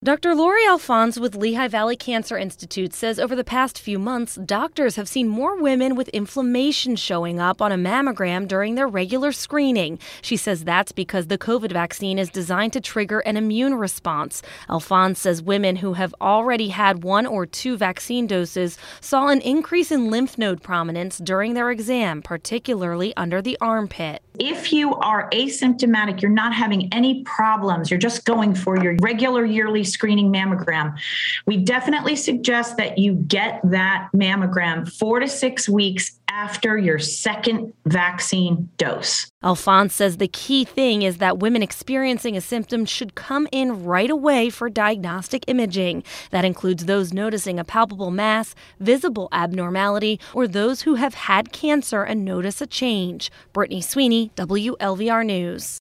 Dr. Lori Alphonse with Lehigh Valley Cancer Institute says over the past few months, doctors have seen more women with inflammation showing up on a mammogram during their regular screening. She says that's because the COVID vaccine is designed to trigger an immune response. Alphonse says women who have already had 1 or 2 vaccine doses saw an increase in lymph node prominence during their exam, particularly under the armpit. If you are asymptomatic, you're not having any problems, you're just going for your regular yearly screening mammogram, we definitely suggest that you get that mammogram 4 to 6 weeks after your second vaccine dose. Alphonse says the key thing is that women experiencing a symptom should come in right away for diagnostic imaging. That includes those noticing a palpable mass, visible abnormality, or those who have had cancer and notice a change. Brittany Sweeney, WLVR News.